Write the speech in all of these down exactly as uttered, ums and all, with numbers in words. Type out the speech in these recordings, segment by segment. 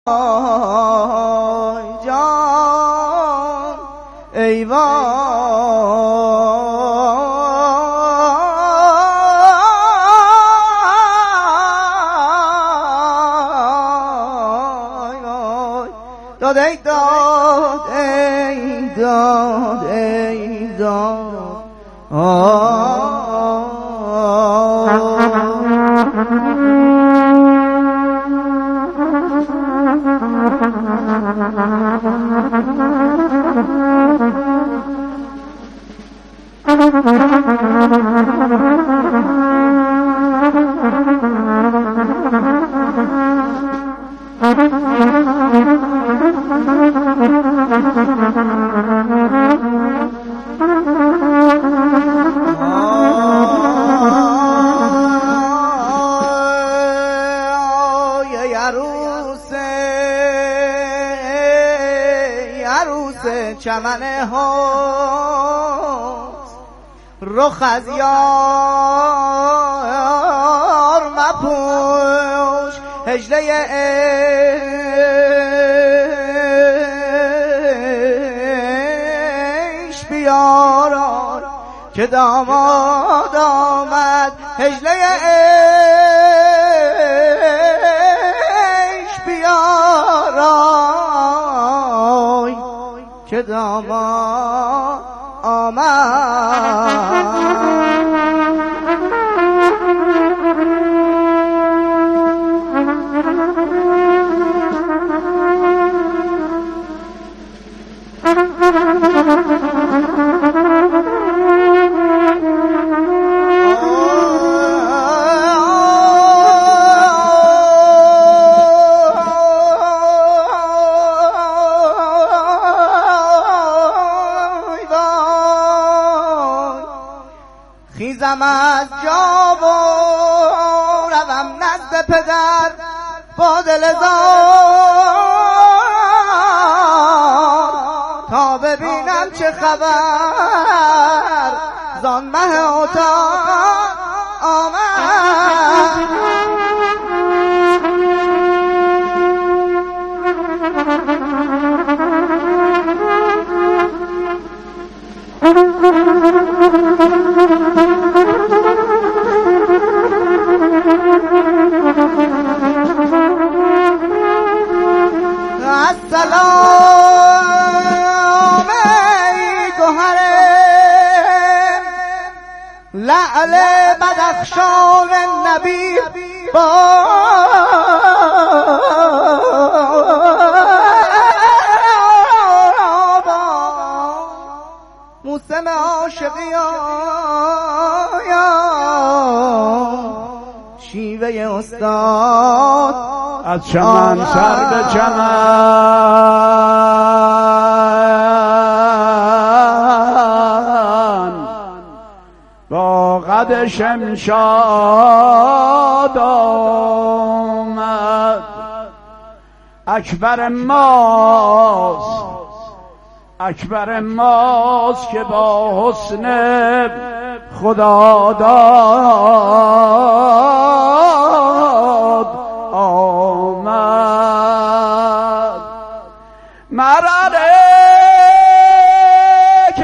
جان ای داد ای داد ای داد ای داد چمنه ها رخ از یار مپوش هجله عشق بیاران که داماد آمد هجله عشق بیاران که داماد آمد خیزم از جا و روم نزد پدر با دل زار تا ببینم چه خبر زان مه اتاق آمد السلام ای گوهر لعل بدخشان نبی با موسم عاشقی شیوه استاد از چمن سر به چمن با قد شمشاد آمد اکبر ماست اکبر ماست که با حسن خدا داد آمد مراره که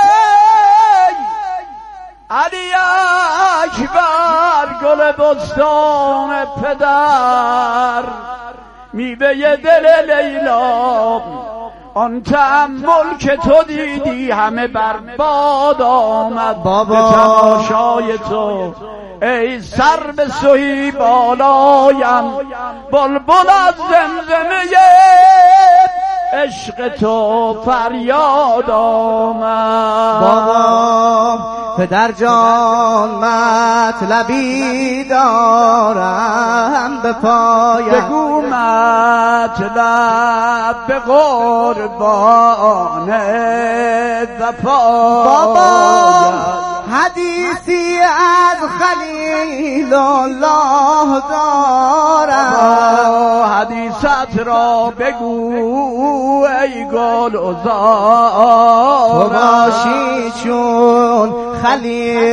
علی اکبر گل بستان پدر میوه دل لیلا آن تأمل که تو دیدی همه برباد آمد بابا به تماشای تو ای سر به سوی بالایم بلبل از زمزمه عشق تو فریاد آمد بابا پدر جان مطلبی دارم به پایم بگو مطلب به قربان وفا بابا حدیثی از خلیل الله دارم حدیثت را بگو ای گل عذار تو باشی چون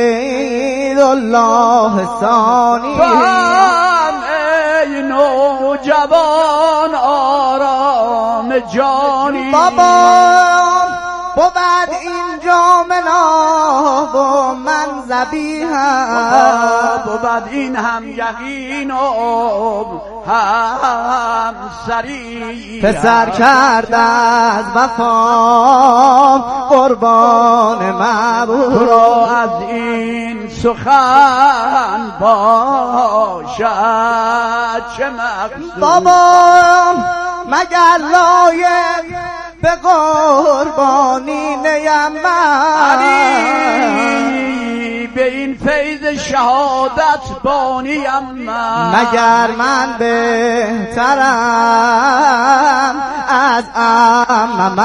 خلیل الله ثانی ای نور جوان آرام جانی بابا بود این جام ناب و من زبیهم بود این هم یقین و هم سری پسر کرد از وفا قربان معبود را از این سخن باشد چه مقصود بابا مگر لایق به قربانی نیم من به این فیض شهادت بانیم من مگر من بهترم از عمم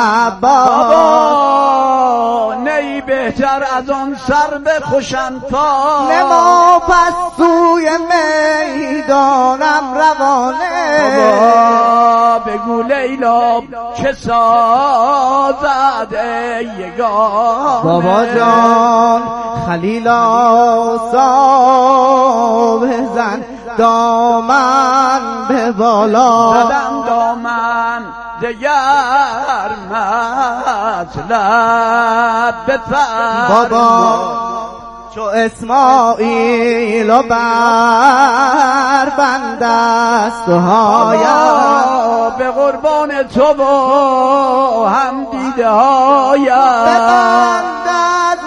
بابا نی بهتر از آن سر بخوشم تا نما پس سوی میدانم روانه بابا بگو لیلا چه سازد یگانه بابا جان خلیلا صاحب زن دامن به بالا زدم دامن دیگر مطلب بفرما بابا چو اسماعیل و بر بند است و هایم به قربان تو و هم دیده هایم ببند از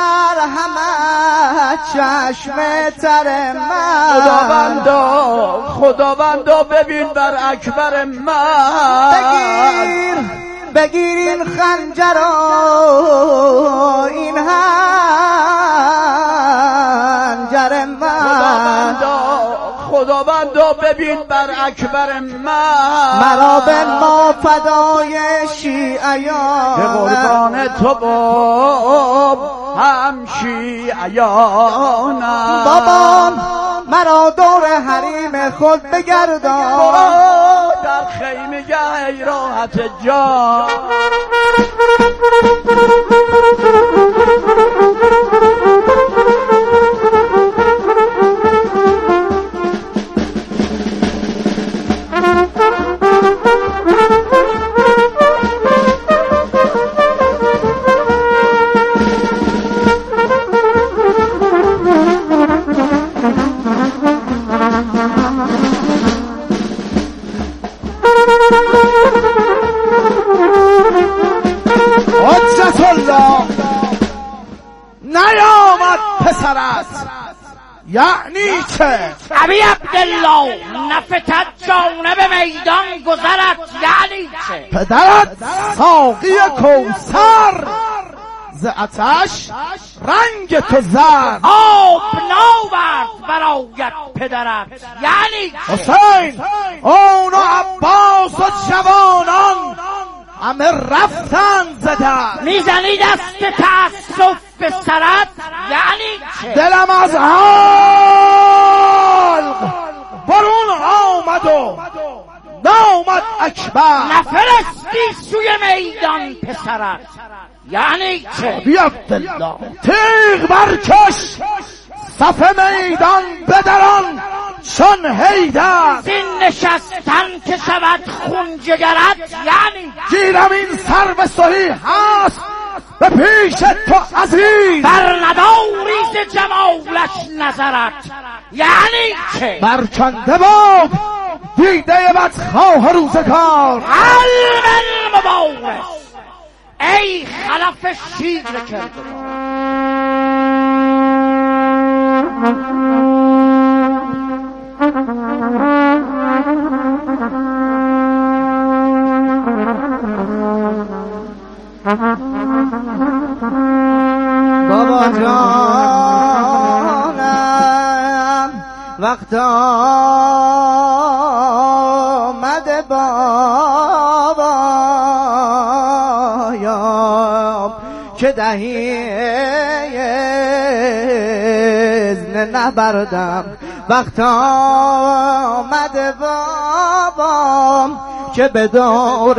مرحمت چشم تر من خداوندا خداوندا ببین بر اکبر من بگیر بگیر این خنجر و این خنجر من خداوندا خداوندا ببین بر اکبر من مرا به ما فدای شیعیان به قربان تو باب هم شیعیانم بابا مرا دور حریم خود بگردان در خیمه ای راحت جان حجت الله نیامد پسرت یعنی چه ابی عبدالله نفتت جانب میدان گذرت یعنی چه پدرت ساقی کوثر ز آتش رنگ تو زد آب ناورد برایت پدرت یعنی چه حسین اون و عباس و جوانان همه رفتن زدن میزنی دست تأسف به سرت یعنی چه دلم از حلق برون آمد و نامد اکبر نفرستی سوی میدان پسرت یعنی چه بی عبدالله تیغ برکش صف میدان بدران چون حیدر زین نشستن که شود خون جگرت یعنی گیرم این سر به صحیح هست به پیش تو عزیز بر نداری ز جمالش نظرت یعنی چه برکنده باد دیده بدخواه روزگار علم المبارز ای خلف شیر کردگار بابا جانم وقت آمده بابا که دهی اذن نبردم وقت آمده بابا که به دور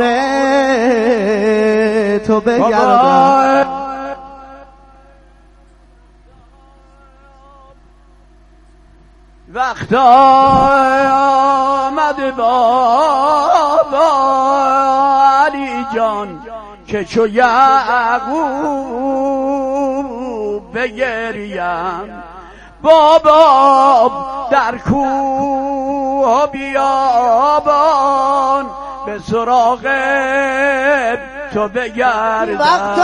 تو بگردم وقت آمد آمد بابا علی جان که چو یعقوب بگریم بابا در کوه و بیابان به سراغ تو بگردم. وقت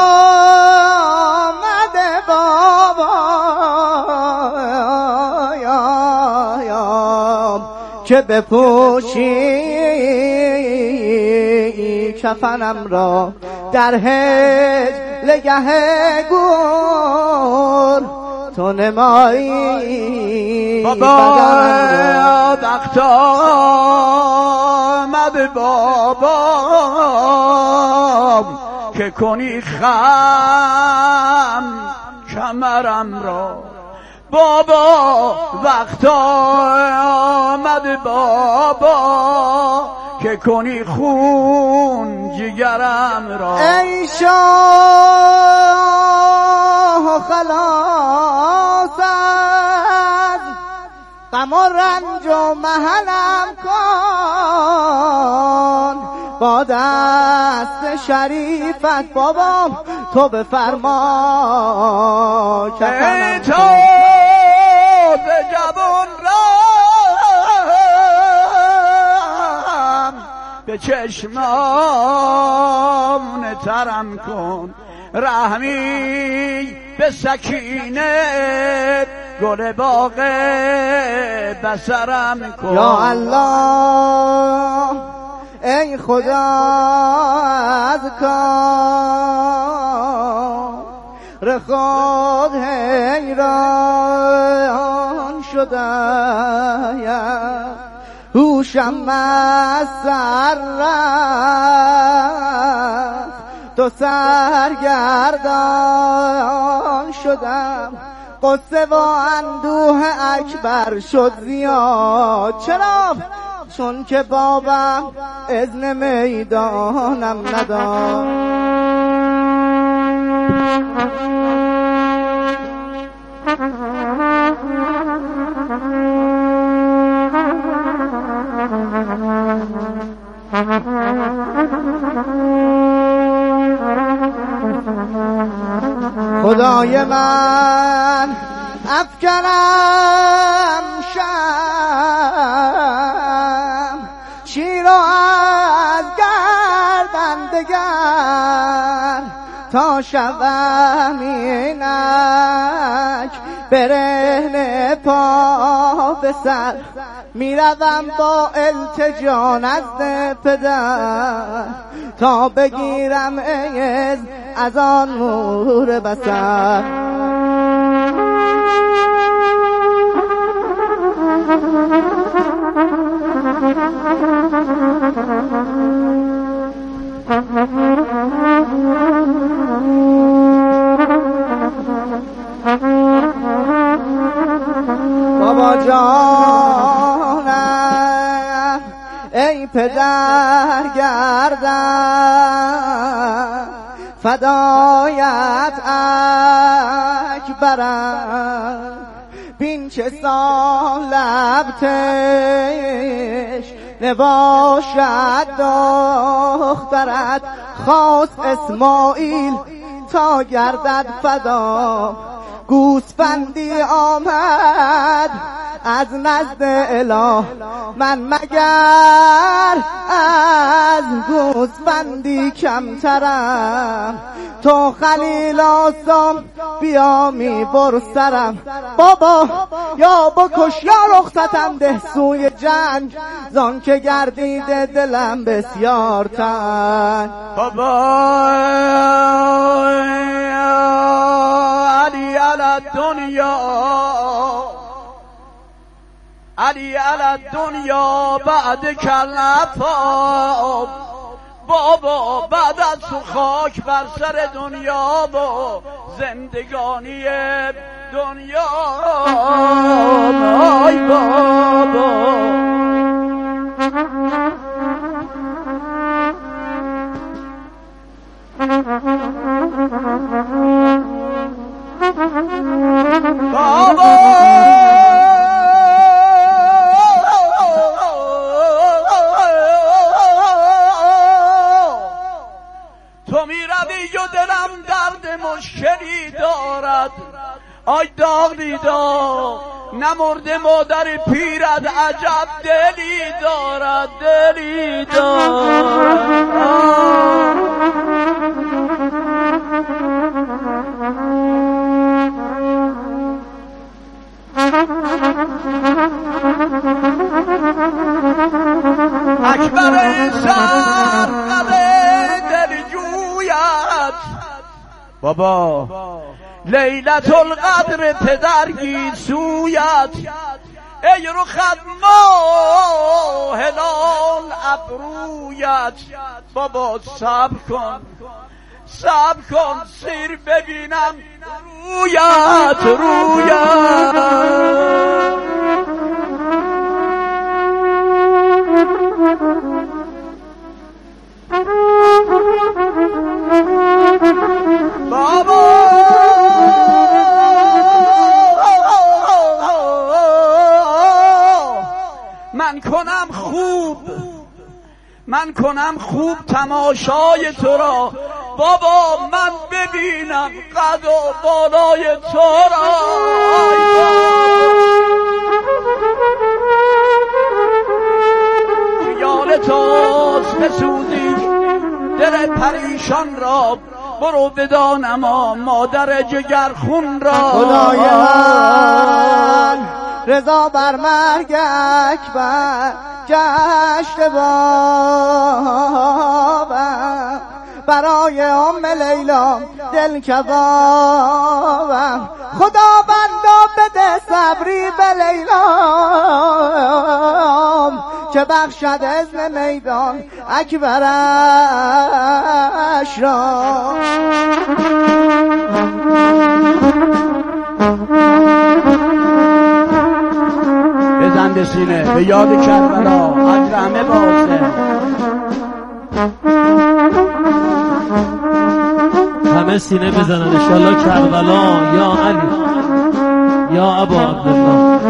آمده بابا که بپوشی کفنم را در هجلگه گور تو نمایی بابا وقت آمد بابا که کنی خم کمرم را بابا وقت آمد بابا که کنی خون جگرم را. ای شاه خلاص از غم و رنج و محنم کن با دست شریفت بابا تو بفرما کفنم تو به جوان رام به چشمان ترم کن رحمی به سکینه گل باغ بسرم کن. یا الله ای خدا از کار خود حیران شدم هوشم از سر رفت تو سرگردان شدم قصه و اندوه اکبر شد زیاد. چرا؟ چون که بابم اذن میدانم نداد. خدای من افکنم شم شیر و از گردن دگر تا شوم اینک برهنه پا به سر میروم با التجا نزد پدر تا بگیرم عز از آن نور بصر. بابا جانم ای پدر گردم فدایت اکبرم بین چه سال لبتش نباشد دخترت خواست اسماعیل تا گردد فدا گوسفندی آمد از نزد اله من مگر از گوسفندی کمترم تو خلیل آسام بیا می بر سرم بابا یا بکش یا رخصتم ده سوی جنگ زان که گردیده دلم بسیار تنگ. بابا علی علی دنیا علی علی دنیا بعد کلفا بابا بعد از تو خاک بر سر دنیا با زندگانی دنیا ای بابا بابا تو می روی و دلم درد مشکلی دارد، آی داغ دیدا نمرده مادر پیرد، عجب دلی دارد دلی دارد. اکبر سرقد دل جویت بابا، لیلت القدر پدرگی سویت، ای رخت ماه هلال ابرویت. بابا صبر کن صبر کن سیر ببینم رویت رویت. بابا من کنم خوب من کنم خوب تماشای تو را، بابا من ببینم قد و بالای تو را. خیال توست بسوزی دل پریشان را، برو بدانما مادر جگر خون را. خدای من رضا بر مرگ اکبر جشن بابم، برای ام لیلا دل کبابم. خدا بندا بده صبری به لیلام، که بخشد اذن میدان اکبرش را. بزن به سینه به یاد کربلا، اجر همه باسه. همه سینه بزنن انشالله کربلا. یا علی یا ابا عبدالله.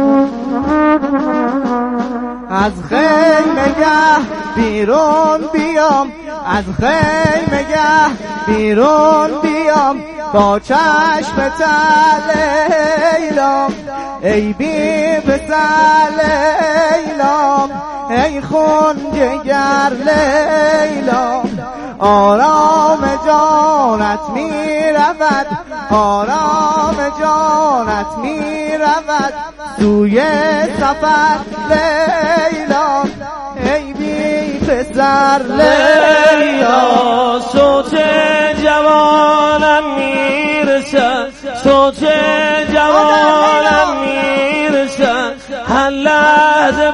از خیمگه بیرون بیام، از خیمگه بیرون بیام، با چشم لیلام، ای بی پسر لیلام، ای خون جگر لیلام. آرام جانت می رود، آرام جانت می رود سوی سفر لیلام، ای بی پسر لیلا. صوت جوانم میرسد، صوت جوانم میرسد، هر لحظه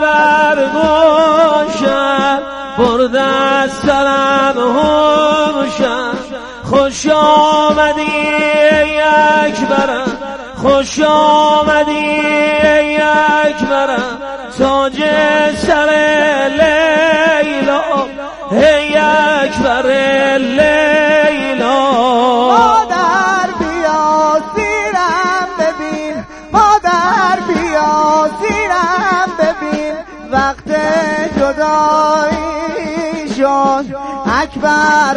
برگوشم برده از سرم هوشم. خوش آمدی ای اکبرم، خوش آمدی ای اکبرم، تاج سر لیلا، ای اکبر لیلا. مادر بیا سیرم ببین، مادر بیا سیرم ببین، وقت جدایی شد اکبر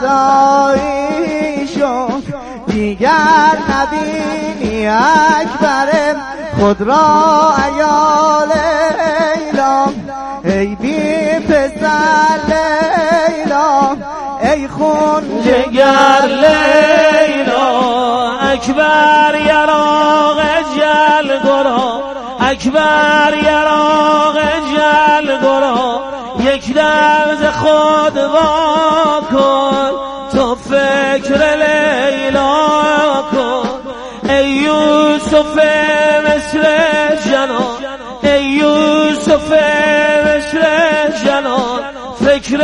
فدایی شد، دیگر نبینی اکبر خود را عیال لیلا، ای بی پسر لیلا، ای خون جگر لیلا. اکبر یراق جل گرا، اکبر یراق جل گرا، یک لحظه خود وا کن، تو فکر لیلا کن. ای یوسف مثل جنان، ای یوسف مثل جنان، فکر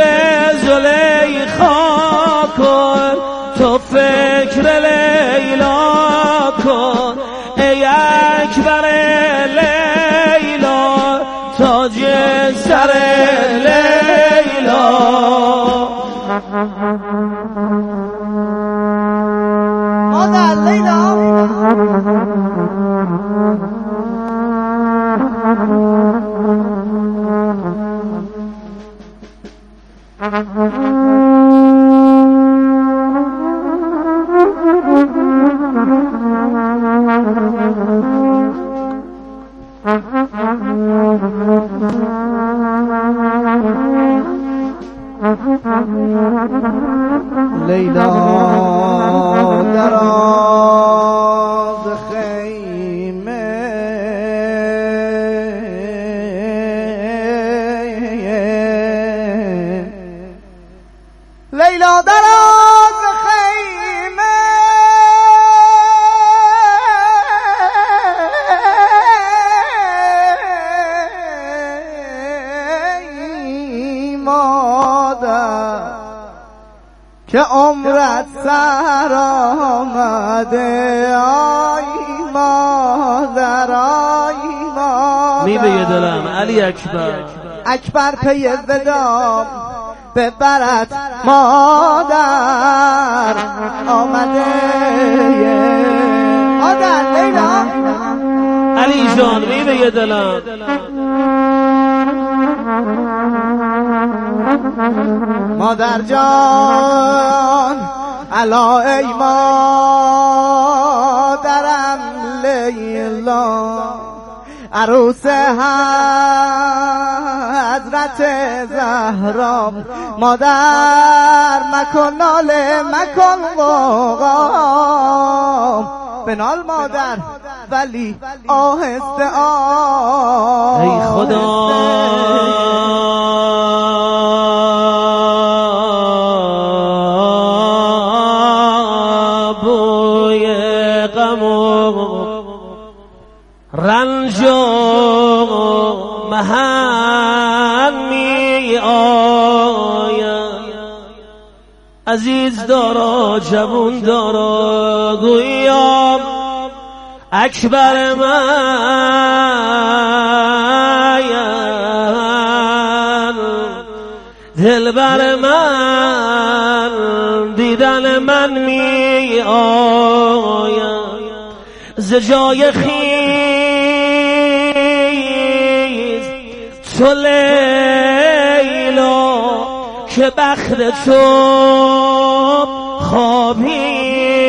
زلیخا کن، تو فکر لیلا کن. ای اکبر لیلا، تاج سر لیلا. مادر لیلا لیلا دراز خیمه لیلا دراز خیمه مادر که عمرت سر آمده آی مادر آی مادر میوه دلم علی اکبر اکبر پی ودام ببرد مادر آمده مادر لیلا علی جان میوه دلم مادر جان الا ای مادرم لیلا عروس حضرت زهرا مادر مکن ناله مکن غوغا بنال مادر ولی آهسته آهسته ای خدا بوی غم و رنج و محن می آید عزیز دارا جوون دارا گویم اکبر من دلبر من دیدن من می آید ز جای خیز تو لیلا که بخت تو خوابی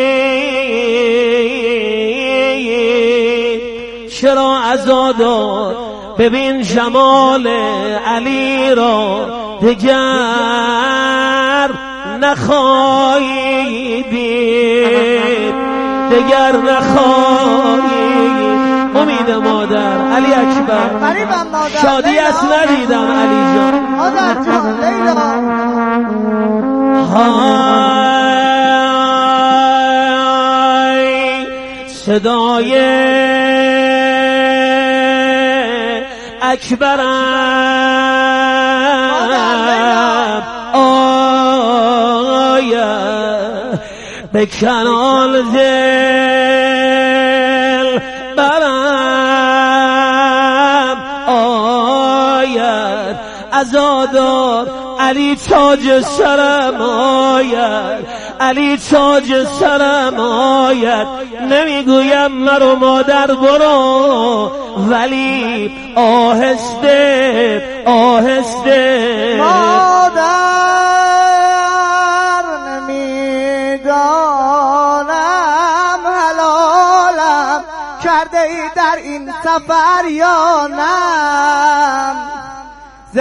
چرا عزادار ببین جمال علی را دگر نخواهی دید دگر نخواهی امید مادر علی اکبر شادی از ندیدم علی جان مادر جان لیلا های صدای اکبرم آید به کنال دل برم آید عزادار علی تاج سرم آید علی تاج سرم آید نمیگویم مرو مادر برو ولی آهسته آهسته مادر نمیدانم حلالم کرده ای در این سفر یا نه ز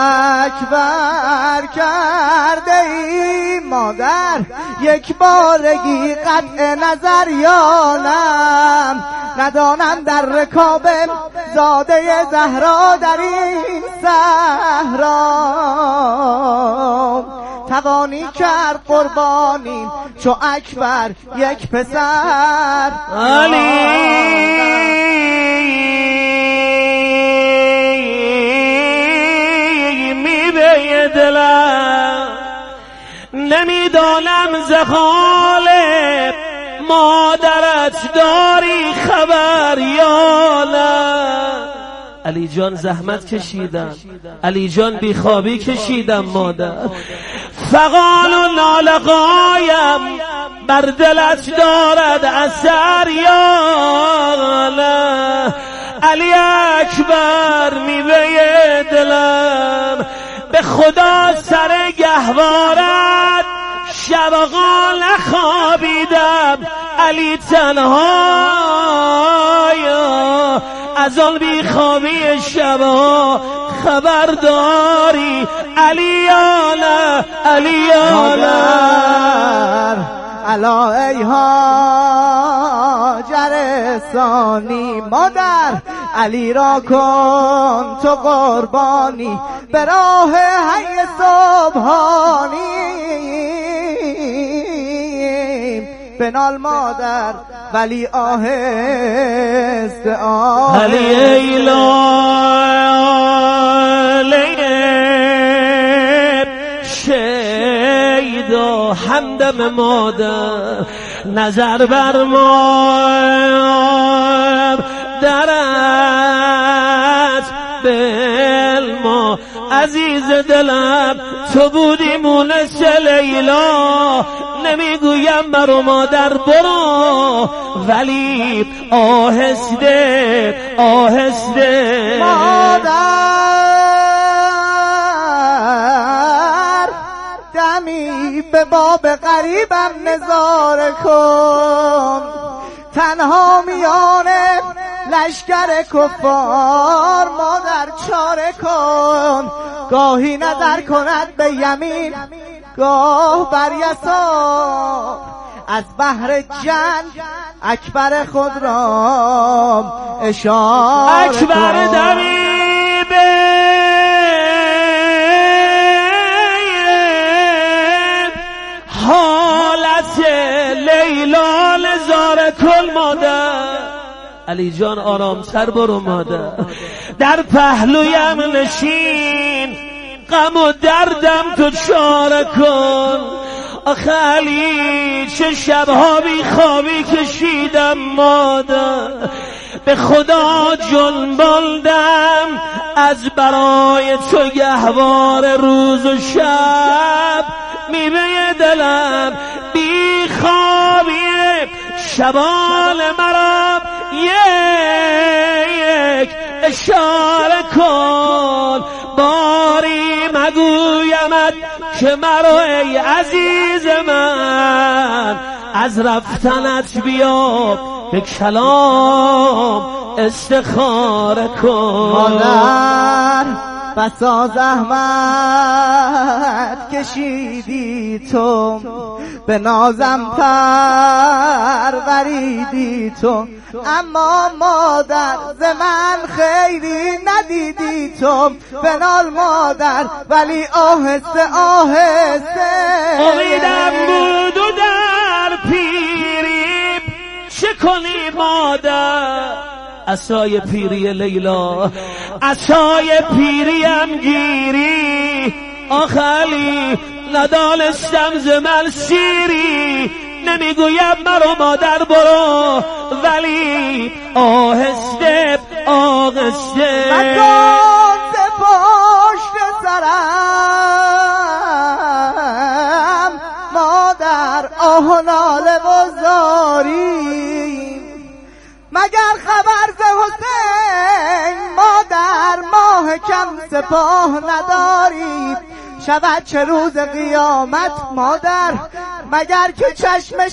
اکبر کرده ای مادر یک بارگی قطع نظر یا نه ندانم در رکاب زاده زهرا در این صحرا توانی کرد قربانی چو اکبر یک پسر علی میوه دلم نمیدانم زخال مادرت داری خبر یا نه علی جان زحمت کشیدم علی جان بیخوابی کشیدم مادر فغان و نالقایم بر دلت دارد اثر یا نه علی اکبر میوه دلم به خدا سر گهوارت شبقا نخوابیدم علی تنها از آن بیخوابی شبا خبر داری؟ علی یا نه علی یا نه الا ای هاجر ثانی مادر، علی را کن تو قربانی به راه حی سبحانی. بنال مادر ولی آهسته آهسته علی ای لاله شیدا همدم مادر، نظر بر ما درت بلما عزیز دلم تو بودی مونس لیلا. نمیگویم مرو مادر برو ولی آهسته آهسته. مادر دمی به باب غریبم نظاره کن، تنها میانه لشکر کفار مادر چاره کن. گاهی نظر کند به یمین گاه بر یسار، از بحر جنگ اکبر خود را اشاره اکبر دمی به حالت لیلا نظاره کن مادر. علی جان آرام سر برو مادر، در پهلویم نشین غم و دردم تو چاره کن. آخه علی چه شبها بی خوابی کشیدم مادر، به خدا جنباندم از برای تو گهوار روز و شب. میوه دلم بی خوابی شبان مرا یک اشاره کن. باری مگویمت که مرو ای عزیز من، از رفتنت بیا به کلام استخاره کن. مادر بسا زحمت کشیدی تو، به نازم پروریدی تو، اما مادر ز من خیری ندیدی تو. بنال مادر ولی آهسته آهسته. امیدم بود و در پیری چه کنی مادر؟ عصای پیری لیلا عصای پیریم گیری. آخ علی ندانستم ز من سیری. نمیگویم مرو مادر برو ولی آهسته آهسته. مکن ز پشت سرم مادر آه و ناله و زاری، مگر خبر ز حسین مادر ماه کم سپاه نداری. شود چه روز قیامت مادر مگر که چشم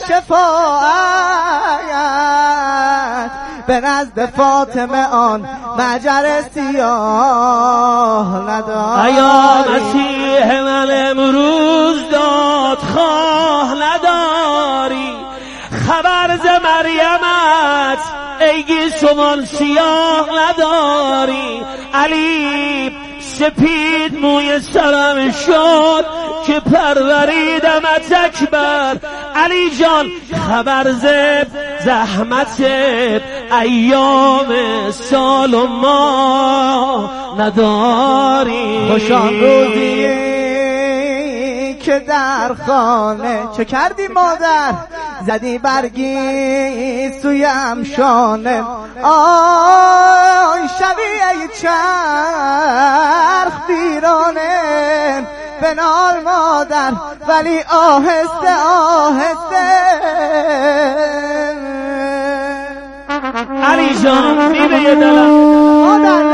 شفاعت به نزد فاطمه آن مجر سیاه نداری. ایا مسیح من امروز دادخواه نداری، خبر ز مریمت ای گیسوان سیاه نداری. علی سپید موی سرم شد که پروریدمت اکبر. علی جان خبر ز زحمت ایام سال و ماه نداری. خوشان روزی که در خانه چه کردی مادر، زدی برگی سویم شانه. آی شبی ای چرخ بیرانه، بنال مادر ولی آهسته آهسته. علی جان میوه دلم مادر